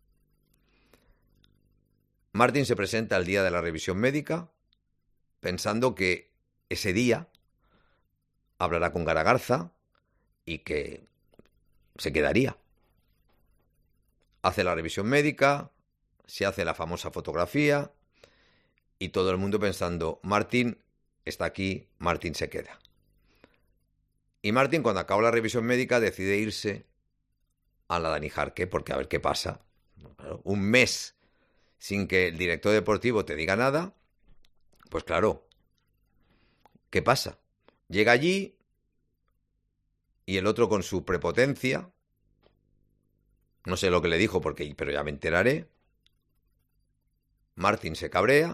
Martín se presenta al día de la revisión médica, pensando que ese día hablará con Garagarza y que se quedaría. Hace la revisión médica, se hace la famosa fotografía y todo el mundo pensando, Martín está aquí, Martín se queda. Y Martín, cuando acaba la revisión médica, decide irse a la Dani Jarque, porque a ver qué pasa. Claro, un mes sin que el director deportivo te diga nada, pues claro, ¿qué pasa? Llega allí y el otro con su prepotencia, no sé lo que le dijo, pero ya me enteraré. Martín se cabrea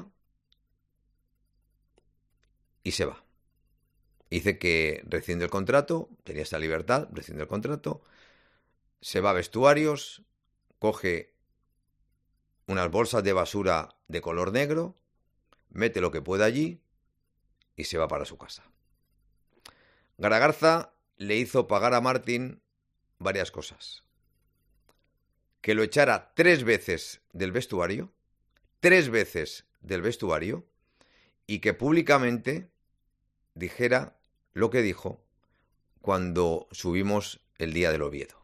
y se va. Dice que rescinde el contrato, tenía esta libertad, rescinde el contrato, se va a vestuarios, coge unas bolsas de basura de color negro, mete lo que pueda allí y se va para su casa. Garagarza le hizo pagar a Martín varias cosas. que lo echara 3 veces del vestuario, 3 veces del vestuario, y que públicamente dijera lo que dijo cuando subimos el día del Oviedo.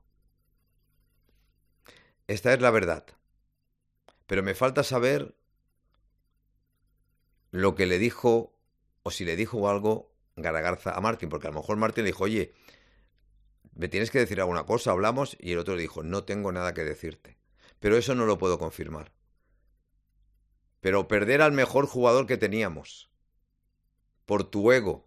Esta es la verdad. Pero me falta saber lo que le dijo, o si le dijo algo Garagarza a Martín, porque a lo mejor Martín le dijo, oye, me tienes que decir alguna cosa, hablamos, y el otro le dijo, no tengo nada que decirte. Pero eso no lo puedo confirmar. Pero perder al mejor jugador que teníamos, por tu ego,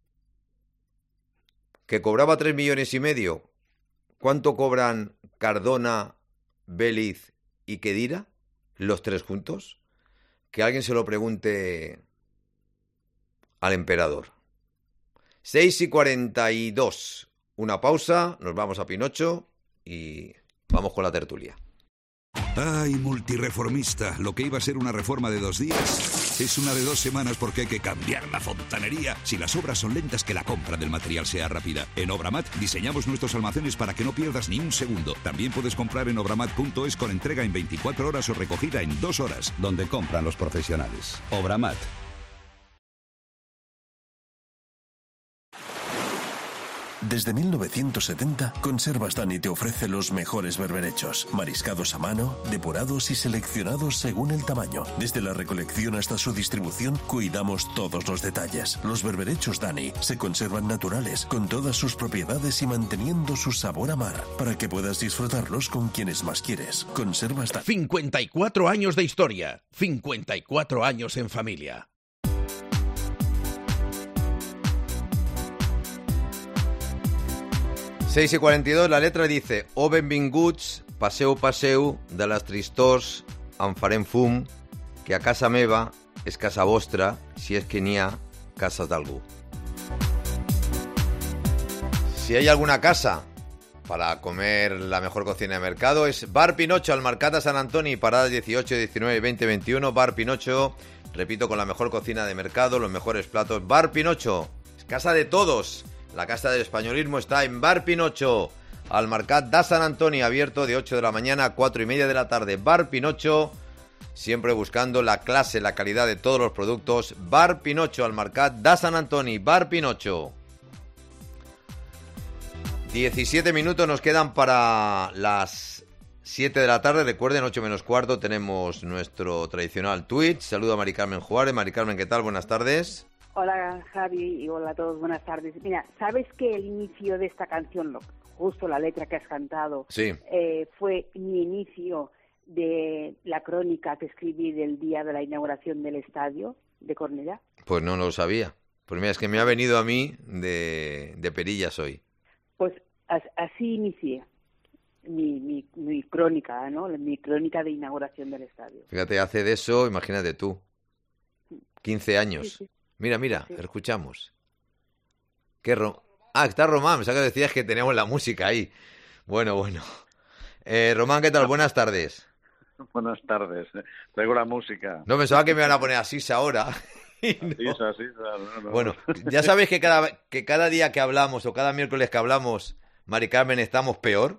que cobraba 3,5 millones, ¿cuánto cobran Cardona, Vélez y Khedira? Los 3 juntos. Que alguien se lo pregunte al emperador. 6:42. Una pausa, nos vamos a Pinocho y vamos con la tertulia. Ay, multireformista, lo que iba a ser una reforma de 2 días es una de 2 semanas porque hay que cambiar la fontanería. Si las obras son lentas, que la compra del material sea rápida. En Obramat diseñamos nuestros almacenes para que no pierdas ni un segundo. También puedes comprar en obramat.es con entrega en 24 horas o recogida en 2 horas. Donde compran los profesionales. Obramat. Desde 1970, Conservas Dani te ofrece los mejores berberechos, mariscados a mano, depurados y seleccionados según el tamaño. Desde la recolección hasta su distribución, cuidamos todos los detalles. Los berberechos Dani se conservan naturales, con todas sus propiedades y manteniendo su sabor a mar, para que puedas disfrutarlos con quienes más quieres. Conservas Dani. 54 años de historia, 54 años en familia. Seis y 42, la letra dice: O benvinguts, passeu de les tristors, en farem fum, que a casa meva és casa vostra, si és que n'hi ha casa d'algú. Si hay alguna casa para comer la mejor cocina de mercado, es Bar Pinocho, al Mercat de Sant Antoni, paradas 18, 19 y 20, 21. Bar Pinocho, repito, con la mejor cocina de mercado, los mejores platos. Bar Pinocho, es casa de todos. La casa del españolismo está en Bar Pinocho, al Mercat de Sant Antoni, abierto de 8 de la mañana a 4 y media de la tarde. Bar Pinocho, siempre buscando la clase, la calidad de todos los productos. Bar Pinocho, al Mercat de Sant Antoni. Bar Pinocho. 17 minutos nos quedan para las 7 de la tarde. Recuerden, 8 menos cuarto, tenemos nuestro tradicional Twitch. Saludo a Mari Carmen Juárez. Mari Carmen, ¿qué tal? Buenas tardes. Hola Javi y hola a todos, buenas tardes. Mira, ¿sabes que el inicio de esta canción, justo la letra que has cantado, sí, fue mi inicio de la crónica que escribí del día de la inauguración del estadio de Cornellá? Pues no lo sabía. Pues mira, es que me ha venido a mí de perillas hoy. Pues así inicié mi crónica, ¿no? Mi crónica de inauguración del estadio. Fíjate, hace de eso, imagínate tú, 15 años. Sí, sí. Mira, Sí. escuchamos. Está Román, me que decías que teníamos la música ahí. Bueno. Román, ¿qué tal? Buenas tardes. Buenas tardes. Traigo la música. No, pensaba que me iban a poner así ahora. Y no. Así, no. Bueno, ya sabéis que cada día que hablamos o cada miércoles que hablamos, Mari Carmen, estamos peor.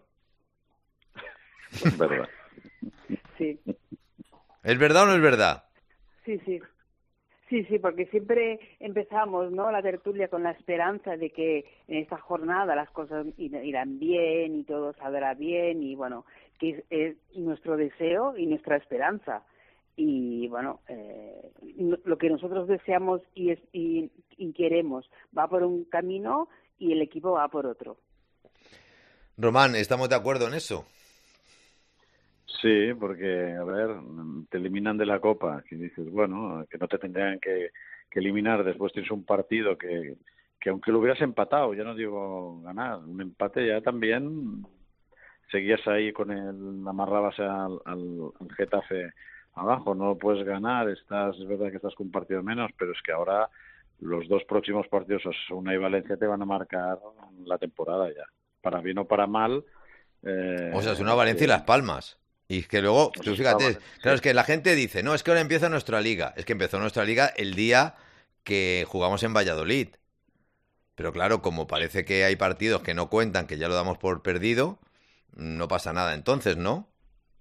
Es verdad. Sí. ¿Es verdad o no es verdad? Sí, porque siempre empezamos, ¿no?, la tertulia con la esperanza de que en esta jornada las cosas irán bien y todo saldrá bien y bueno, que es nuestro deseo y nuestra esperanza. Y bueno, lo que nosotros deseamos y queremos va por un camino y el equipo va por otro. Román, ¿estamos de acuerdo en eso? Sí, porque, a ver, te eliminan de la Copa, que dices, bueno, que no te tendrían que eliminar, después tienes un partido que aunque lo hubieras empatado, ya no digo ganar, un empate ya también, seguías ahí amarrabas al Getafe abajo, no lo puedes ganar, es verdad que estás con un partido menos, pero es que ahora los 2 próximos partidos, Osasuna y Valencia, te van a marcar la temporada ya, para bien o para mal. Osasuna, Valencia y Las Palmas. Y es que luego, tú fíjate, claro, es que la gente dice, no, es que ahora empieza nuestra liga. Es que empezó nuestra liga el día que jugamos en Valladolid. Pero claro, como parece que hay partidos que no cuentan, que ya lo damos por perdido, no pasa nada entonces, ¿no?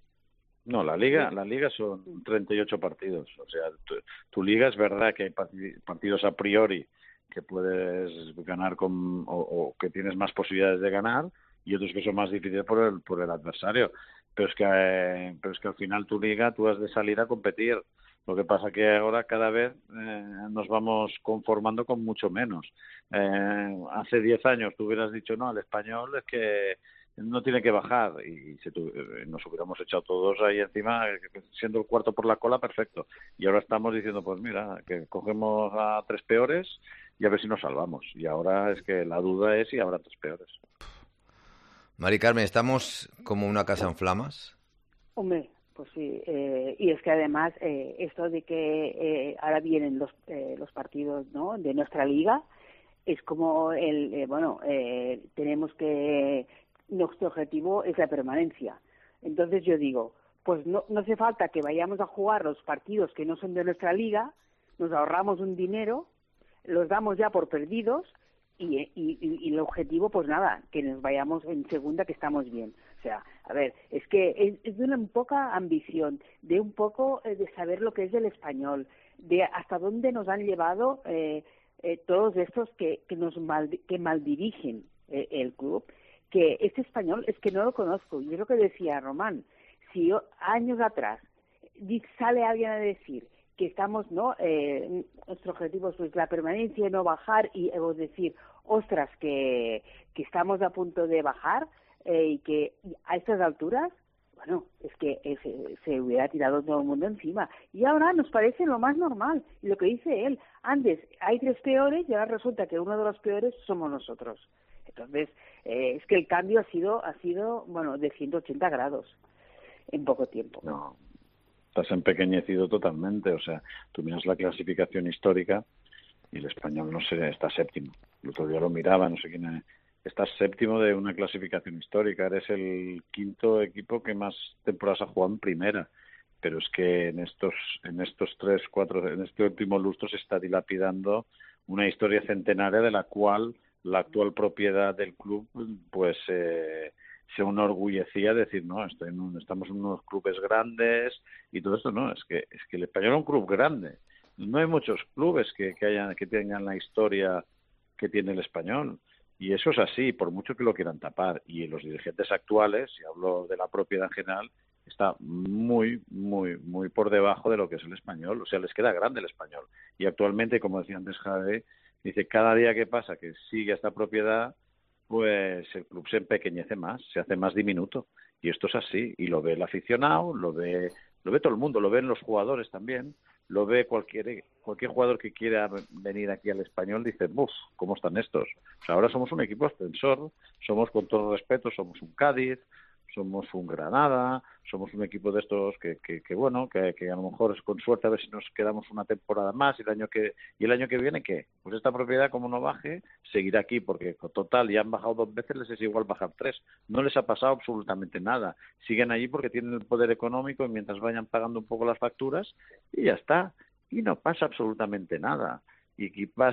No, la liga son 38 partidos. O sea, tu liga es verdad que hay partidos a priori que puedes ganar o que tienes más posibilidades de ganar, y otros que son más difíciles por el adversario. Pero es que al final tu liga, tú has de salir a competir. Lo que pasa que ahora cada vez nos vamos conformando con mucho menos. Hace 10 años tú hubieras dicho, no, el Español es que no tiene que bajar, y nos hubiéramos echado todos ahí encima, siendo el cuarto por la cola, perfecto. Y ahora estamos diciendo, pues mira, que cogemos a 3 peores y a ver si nos salvamos. Y ahora es que la duda es si habrá 3 peores. Mari Carmen, ¿estamos como una casa en flamas? Hombre, pues sí, y es que además esto de que ahora vienen los partidos, ¿no?, de nuestra liga, es como tenemos que, nuestro objetivo es la permanencia. Entonces yo digo, pues no hace falta que vayamos a jugar los partidos que no son de nuestra liga, nos ahorramos un dinero, los damos ya por perdidos, y el objetivo, pues nada, que nos vayamos en segunda, que estamos bien. O sea, a ver, es que es de una poca ambición, de un poco de saber lo que es el Español, de hasta dónde nos han llevado todos estos que maldirigen el club, que este Español es que no lo conozco. Y es lo que decía Román, si años atrás sale alguien a decir que estamos, ¿no?, nuestro objetivo es pues la permanencia, no bajar, y decir, ostras, que estamos a punto de bajar, y que a estas alturas, bueno, es que se hubiera tirado todo el mundo encima. Y ahora nos parece lo más normal. Y lo que dice él, antes hay 3 peores y ahora resulta que uno de los peores somos nosotros. Entonces, es que el cambio ha sido, bueno, de 180 grados en poco tiempo. No. Estás empequeñecido totalmente. O sea, tú miras la clasificación histórica y el Español, no sé, está séptimo. El otro día lo miraba, no sé quién es. Estás séptimo de una clasificación histórica. Eres el 5º equipo que más temporadas ha jugado en primera. Pero es que en estos 3, 4, en este último lustro se está dilapidando una historia centenaria de la cual la actual propiedad del club, pues se enorgullecía de decir, no, estamos en unos clubes grandes y todo esto. No, es que el Español es un club grande. No hay muchos clubes que tengan la historia que tiene el Español, y eso es así, por mucho que lo quieran tapar. Y los dirigentes actuales, y hablo de la propiedad en general, está muy, muy, muy por debajo de lo que es el Español. O sea, les queda grande el Español. Y actualmente, como decía antes Javi, dice, cada día que pasa que sigue esta propiedad, pues el club se empequeñece más, se hace más diminuto. Y esto es así, y lo ve el aficionado, lo ve todo el mundo, lo ven los jugadores también, lo ve cualquier jugador que quiera venir aquí al Español, dice, ¡buf!, ¿cómo están estos? O sea, ahora somos un equipo ascensor, somos, con todo respeto, somos un Cádiz, somos un Granada, somos un equipo de estos que a lo mejor es con suerte a ver si nos quedamos una temporada más, y el año que viene, ¿qué? Pues esta propiedad, como no baje, seguirá aquí, porque total, ya han bajado 2 veces, les es igual bajar 3. No les ha pasado absolutamente nada. Siguen allí porque tienen el poder económico, y mientras vayan pagando un poco las facturas, y ya está. Y no pasa absolutamente nada. Y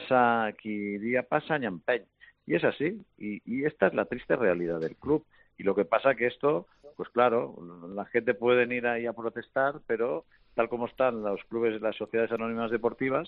aquí día pasa, ñampeny. Y es así. Y esta es la triste realidad del club. Y lo que pasa que esto, pues claro, la gente puede ir ahí a protestar, pero tal como están los clubes, las sociedades anónimas deportivas,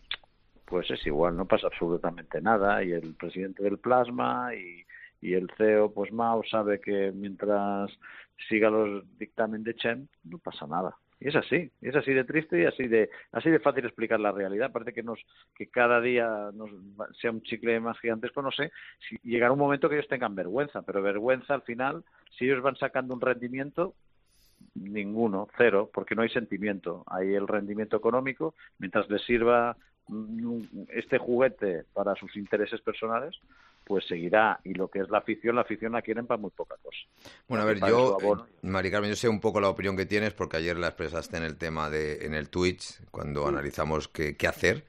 pues es igual, no pasa absolutamente nada. Y el presidente del Plasma y el CEO, pues Mao, sabe que mientras siga los dictámenes de Chen, no pasa nada. Y es así de triste y así de fácil explicar la realidad. Parece que cada día sea un chicle más gigantesco, no sé. Si llegará un momento que ellos tengan vergüenza, pero vergüenza al final, si ellos van sacando un rendimiento, ninguno, 0, porque no hay sentimiento. Hay el rendimiento económico, mientras les sirva este juguete para sus intereses personales, pues seguirá. Y lo que es la afición la quieren para muy poca cosa. Bueno, a ver, Mari Carmen, yo sé un poco la opinión que tienes, porque ayer la expresaste en el tema en el Twitch, cuando analizamos qué hacer.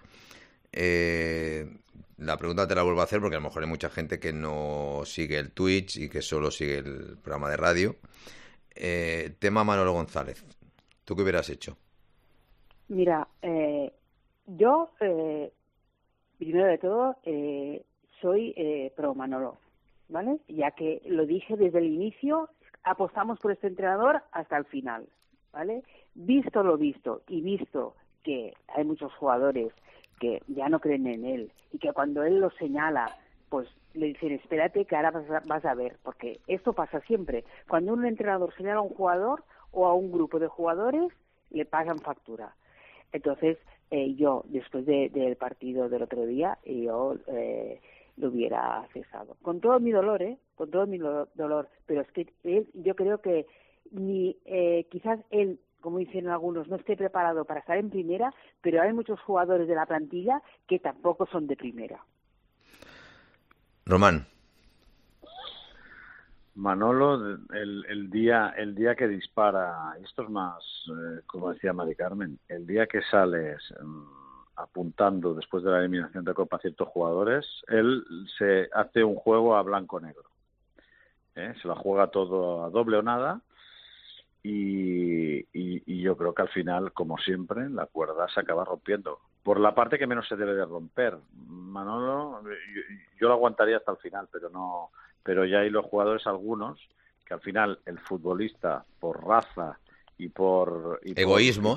La pregunta te la vuelvo a hacer, porque a lo mejor hay mucha gente que no sigue el Twitch y que solo sigue el programa de radio. Tema Manolo González, ¿tú qué hubieras hecho? Mira, yo, primero de todo, soy pro Manolo, ¿vale? Ya que lo dije desde el inicio, apostamos por este entrenador hasta el final. ¿vale? Visto lo visto y visto que hay muchos jugadores que ya no creen en él y que cuando él lo señala, pues le dicen, espérate que ahora vas a ver, porque esto pasa siempre. Cuando un entrenador señala a un jugador o a un grupo de jugadores, le pasan factura. Entonces, yo, después del partido del otro día, yo lo hubiera cesado. Con todo mi dolor, con todo mi dolor, pero es que yo creo que quizás él, como dicen algunos, no esté preparado para estar en primera, pero hay muchos jugadores de la plantilla que tampoco son de primera. Román. Manolo, el día que dispara, esto es más, como decía Mari Carmen, el día que sales apuntando después de la eliminación de Copa a ciertos jugadores, él se hace un juego a blanco-negro. Se la juega todo a doble o nada y yo creo que al final, como siempre, la cuerda se acaba rompiendo. Por la parte que menos se debe de romper. Manolo, yo lo aguantaría hasta el final, pero ya hay los jugadores algunos que al final el futbolista por raza y por egoísmo.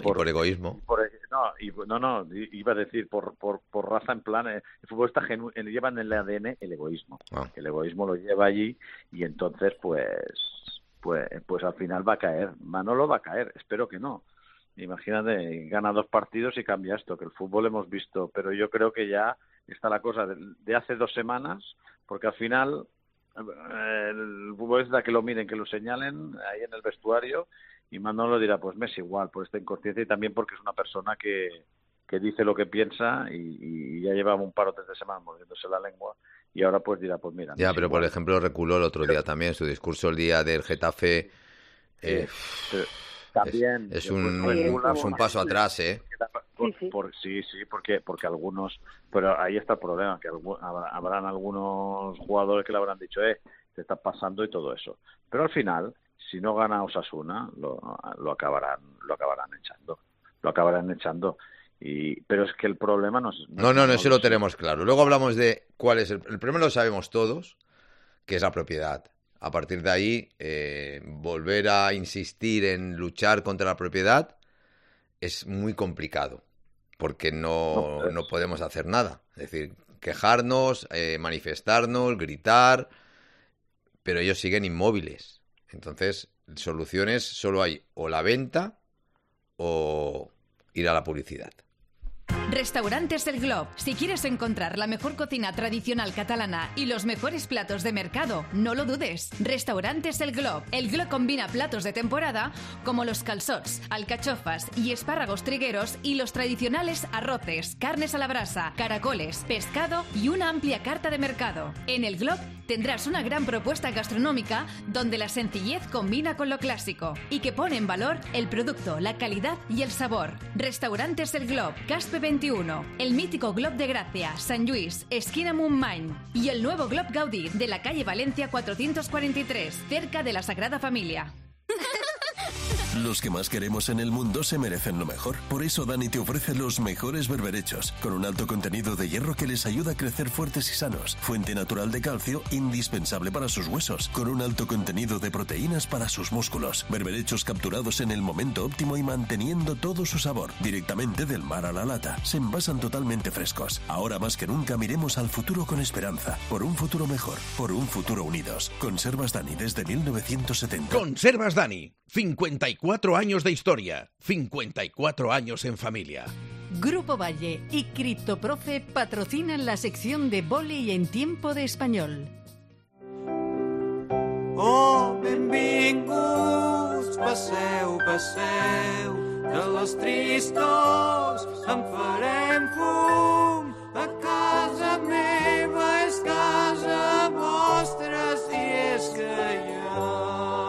Iba a decir por raza, en plan el futbolista lleva en el ADN el egoísmo. El egoísmo lo lleva allí y entonces pues al final va a caer. Manolo va a caer, espero que no. Imagínate, gana 2 partidos y cambia esto, que el fútbol hemos visto, pero yo creo que ya está la cosa de hace 2 semanas, porque al final el futbolista que lo miren, que lo señalen ahí en el vestuario, y Manolo dirá, pues me es igual, por esta inconsciencia y también porque es una persona que dice lo que piensa y ya llevaba un par o 3 de semanas mordiéndose la lengua y ahora pues dirá, pues mira. Ya, pero igual. Por ejemplo reculó el otro día también, su discurso el día del Getafe. También es un paso atrás, ¿eh? Sí, porque algunos, pero ahí está el problema, que habrán algunos jugadores que le habrán dicho, te está pasando y todo eso. Pero al final, si no gana Osasuna, lo acabarán echando. Pero es que el problema no es... No, eso lo tenemos claro. Luego hablamos de cuál es el problema, lo sabemos todos, que es la propiedad. A partir de ahí, volver a insistir en luchar contra la propiedad es muy complicado, porque no podemos hacer nada. Es decir, quejarnos, manifestarnos, gritar, pero ellos siguen inmóviles. Entonces, soluciones solo hay o la venta o ir a la publicidad. Restaurantes El Glob. Si quieres encontrar la mejor cocina tradicional catalana y los mejores platos de mercado, no lo dudes. Restaurantes El Glob. El Glob combina platos de temporada como los calçots, alcachofas y espárragos trigueros y los tradicionales arroces, carnes a la brasa, caracoles, pescado y una amplia carta de mercado. En El Glob tendrás una gran propuesta gastronómica donde la sencillez combina con lo clásico y que pone en valor el producto, la calidad y el sabor. Restaurantes El Glob, Caspe 21, el mítico Glob de Gracia, Sant Lluís, esquina Montmany y el nuevo Glob Gaudí de la calle Valencia 443, cerca de la Sagrada Familia. Los que más queremos en el mundo se merecen lo mejor. Por eso Dani te ofrece los mejores berberechos, con un alto contenido de hierro que les ayuda a crecer fuertes y sanos. Fuente natural de calcio, indispensable para sus huesos, con un alto contenido de proteínas para sus músculos. Berberechos capturados en el momento óptimo y manteniendo todo su sabor. Directamente del mar a la lata. Se envasan totalmente frescos. Ahora más que nunca miremos al futuro con esperanza. Por un futuro mejor. Por un futuro unidos. Conservas Dani desde 1970. Conservas Dani. 54 años de historia, 54 años en familia. Grupo Valle y Criptoprofe patrocinan la sección de vóley en tiempo de español. Oh, benvinguts, passeu, de les tristos en farem fum. A casa meva és casa vostra, si és que hi ha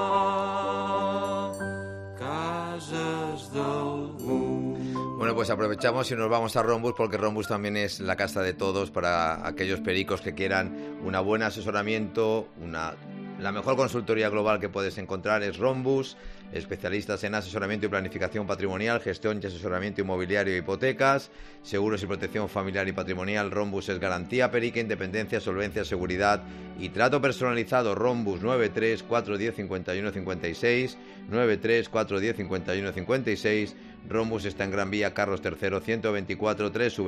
cases d'algú. Bueno, pues aprovechamos y nos vamos a Rombus, porque Rombus también es la casa de todos para aquellos pericos que quieran un buen asesoramiento, una La mejor consultoría global que puedes encontrar es Rhombus, especialistas en asesoramiento y planificación patrimonial, gestión y asesoramiento inmobiliario e hipotecas, seguros y protección familiar y patrimonial. Rhombus es garantía Perica, independencia, solvencia, seguridad y trato personalizado. Rhombus 93 410 51 56, 93 410 51 56. Rhombus está en Gran Vía, Carlos III, 124,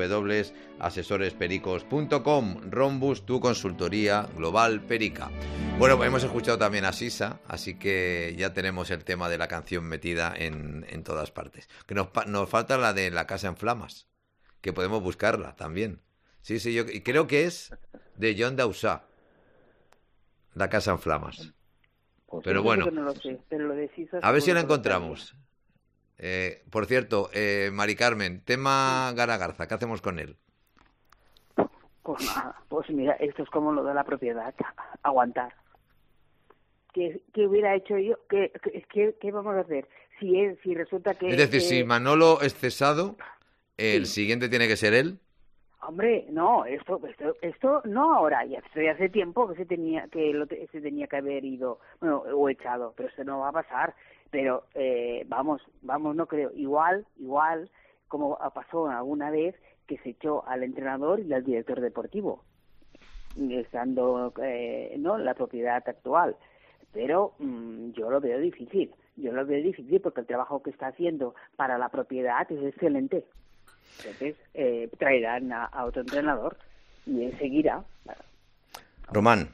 www.asesorespericos.com. Rhombus, tu consultoría global Perica. Bueno, hemos escuchado también a Sisa, así que ya tenemos el tema de la canción metida en todas partes. Que nos falta la de La Casa en Flamas, que podemos buscarla también. Sí, yo creo que es de John Dausà, La Casa en Flamas. Pero bueno, no lo sé, pero lo de Sisa a ver si la encontramos. Por cierto, Mari Carmen, tema Gara Garza, ¿qué hacemos con él? Pues nada, pues mira, esto es como lo de la propiedad, aguantar. ¿Qué hubiera hecho yo? ¿Qué vamos a hacer? Si resulta que... Es decir, si Manolo es cesado, el siguiente tiene que ser él. Hombre, no, esto no ahora, ya hace tiempo que se tenía que haber ido, bueno, o echado, pero esto no va a pasar. Pero vamos, no creo. Igual, como pasó alguna vez, que se echó al entrenador y al director deportivo, estando la propiedad actual. Pero yo lo veo difícil porque el trabajo que está haciendo para la propiedad es excelente. Entonces traerán a otro entrenador y él seguirá. Román.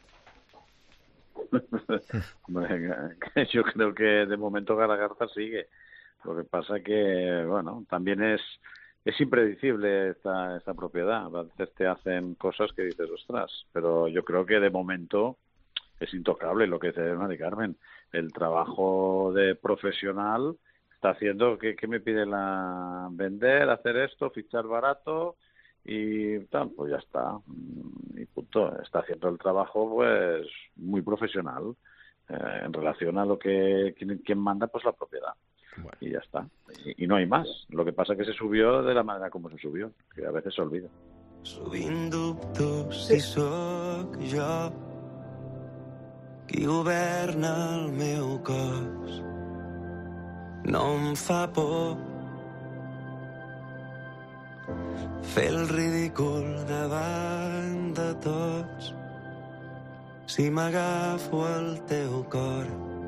Yo creo que de momento Gara Garza sigue. Lo que pasa que, bueno, también es impredecible esta propiedad. A veces te hacen cosas que dices, ostras, pero yo creo que de momento es intocable lo que dice Mari Carmen. El trabajo de profesional está haciendo, ¿qué me pide vender, hacer esto, fichar barato y tal? Pues ya está. Y punto. Está haciendo el trabajo pues muy profesional en relación a lo que quien manda, pues la propiedad. Bueno. Y ya está. Y no hay más. Lo que pasa es que se subió de la manera como se subió, que a veces se olvida. Sovint dubto si sóc jo qui governa el meu cos. No em fa por fer el ridícul davant de tots. Si m'agafo al teu cor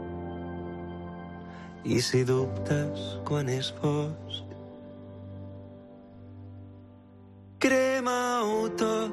i si dubtes quan és fosc, crema-ho tot.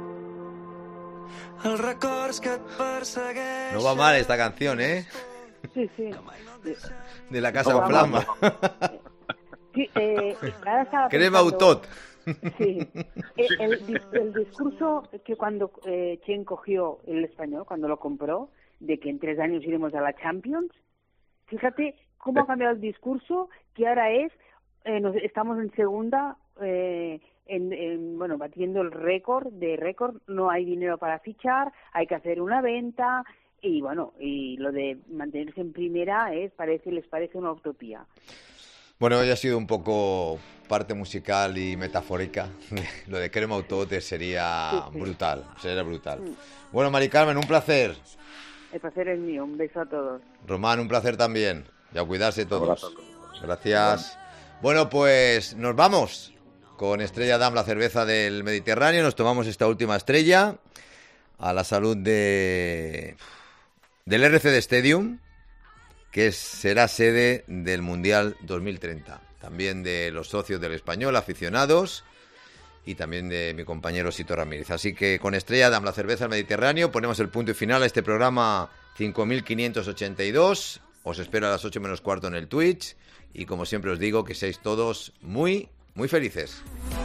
Els records que et persegueixen. No va mal esta canción, ¿eh? Sí. De La Casa en Flamas. Sí, Crema-ho tot. Sí. El discurso que cuando Chen cogió el Español, cuando lo compró, de que en 3 años iremos a la Champions, fíjate cómo ha cambiado el discurso, que ahora estamos en segunda, batiendo el récord, no hay dinero para fichar, hay que hacer una venta, y bueno, y lo de mantenerse en primera les parece una utopía. Bueno, hoy ha sido un poco parte musical y metafórica. Lo de Crema-ho tot sería brutal. Bueno, Mari Carmen, un placer. El placer es mío, un beso a todos. Román, un placer también. Y a cuidarse todos. Gracias. Bueno, pues nos vamos con Estrella Damm, la cerveza del Mediterráneo. Nos tomamos esta última estrella a la salud del RCD Stadium, que será sede del Mundial 2030. También de los socios del Español, aficionados, y también de mi compañero Sito Ramírez. Así que con Estrella Damm, la cerveza del Mediterráneo, ponemos el punto y final a este programa 5582. Os espero a las 8 menos cuarto en el Twitch. Y como siempre os digo, que seáis todos muy, muy felices.